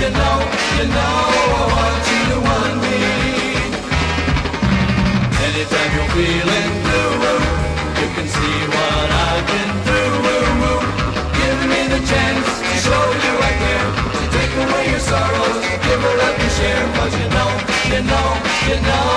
you know I want you to want me. Anytime you're feeling blue, you can see what I've been through. Give me the chance to show you I care, to take away your sorrows, give a love to share. 'Cause you know